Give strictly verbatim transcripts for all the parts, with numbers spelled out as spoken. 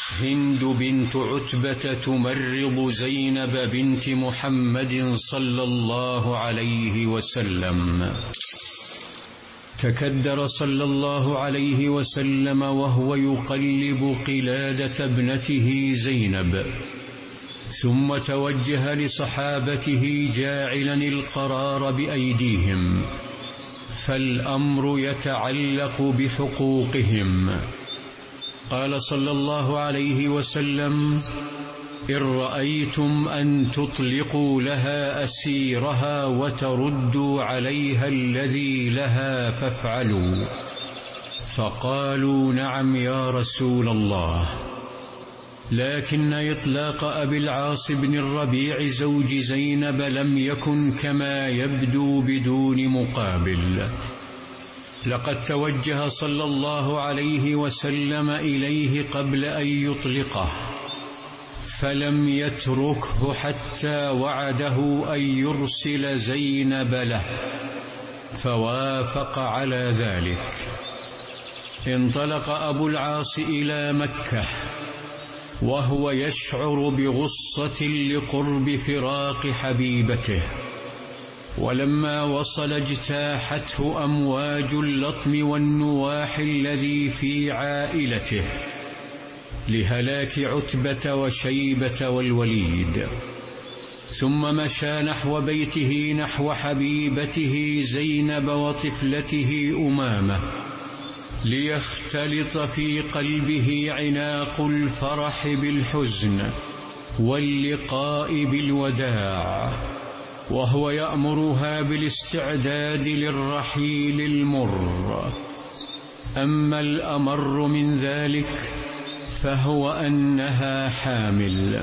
هند بنت عتبة تمرض زينب بنت محمد صلى الله عليه وسلم. تكدر صلى الله عليه وسلم وهو يقلب قلادة ابنته زينب، ثم توجه لصحابته جاعلا القرار بأيديهم، فالأمر يتعلق بحقوقهم. قال صلى الله عليه وسلم: إن رأيتم أن تطلقوا لها أسيرها وتردوا عليها الذي لها فافعلوا. فقالوا: نعم يا رسول الله. لكن إطلاق أبي العاص بن الربيع زوج زينب لم يكن كما يبدو بدون مقابل. لقد توجه صلى الله عليه وسلم إليه قبل أن يطلقه، فلم يتركه حتى وعده أن يرسل زينب له، فوافق على ذلك. انطلق أبو العاص إلى مكة وهو يشعر بغصة لقرب فراق حبيبته، ولما وصل اجتاحته أمواج اللطم والنواح الذي في عائلته لهلاك عتبة وشيبة والوليد. ثم مشى نحو بيته نحو حبيبته زينب وطفلته أمامة، ليختلط في قلبه عناق الفرح بالحزن واللقاء بالوداع، وهو يأمرها بالاستعداد للرحيل المر. أما الأمر من ذلك فهو أنها حامل،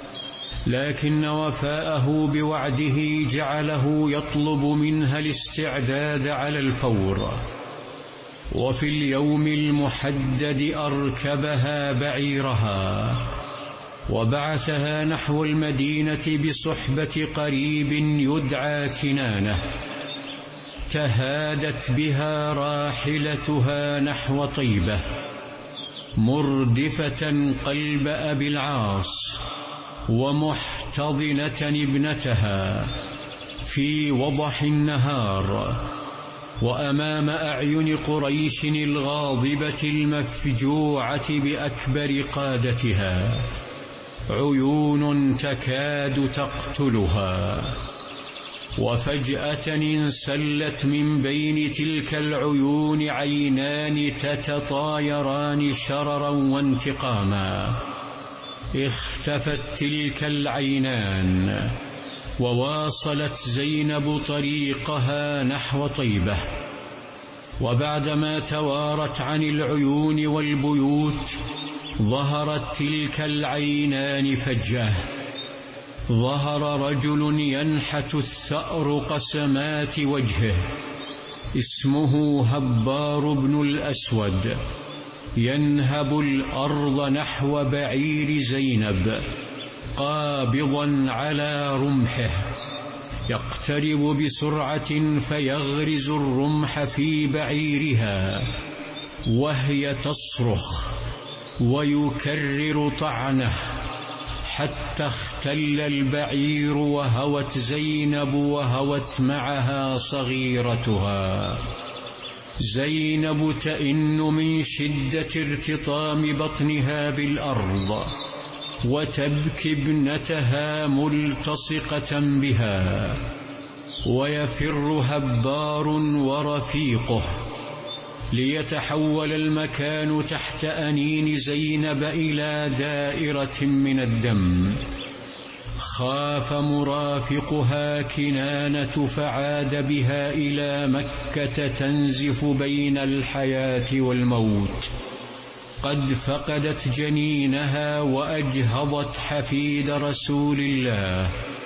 لكن وفاءه بوعده جعله يطلب منها الاستعداد على الفور. وفي اليوم المحدد أركبها بعيرها وبعثها نحو المدينة بصحبة قريب يدعى كنانة. تهادت بها راحلتها نحو طيبة مردفة قلب أبي العاص ومحتضنة ابنتها في وضح النهار، وأمام أعين قريش الغاضبة المفجوعة بأكبر قادتها، عيون تكاد تقتلها. وفجأة انسلت من بين تلك العيون عينان تتطايران شررا وانتقاما. اختفت تلك العينان وواصلت زينب طريقها نحو طيبة. وبعدما توارت عن العيون والبيوت ظهرت تلك العينان فجأة. ظهر رجل ينحت الثأر قسمات وجهه، اسمه هبار بن الأسود، ينهب الأرض نحو بعير زينب قابضا على رمحه، يقترب بسرعة فيغرز الرمح في بعيرها وهي تصرخ ويكرر طعنه حتى اختل البعير وهوت زينب وهوت معها صغيرتها. زينب تئن من شدة ارتطام بطنها بالأرض وتبكي ابنتها ملتصقة بها، ويفر هبار ورفيقه ليتحول المكان تحت أنين زينب إلى دائرة من الدم. خاف مرافقها كنانة فعاد بها إلى مكة تنزف بين الحياة والموت، قد فقدت جنينها وأجهضت حفيد رسول الله.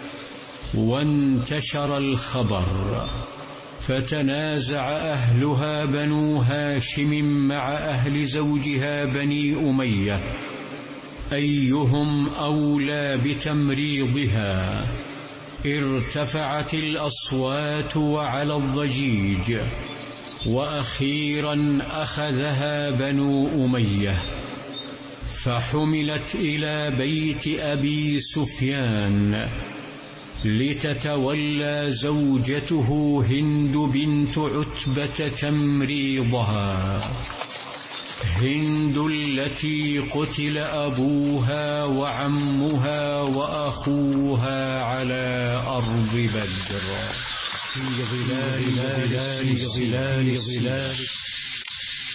وانتشر الخبر فتنازع أهلها بنو هاشم مع أهل زوجها بني أمية أيهم أولى بتمريضها. ارتفعت الأصوات وعلى الضجيج، وأخيرا أخذها بنو أمية، فحملت إلى بيت أبي سفيان لتتولى زوجته هند بنت عتبة تمريضها، هند التي قتل أبوها وعمها وأخوها على أرض بدر في ظلال ظلال ظلال ظلال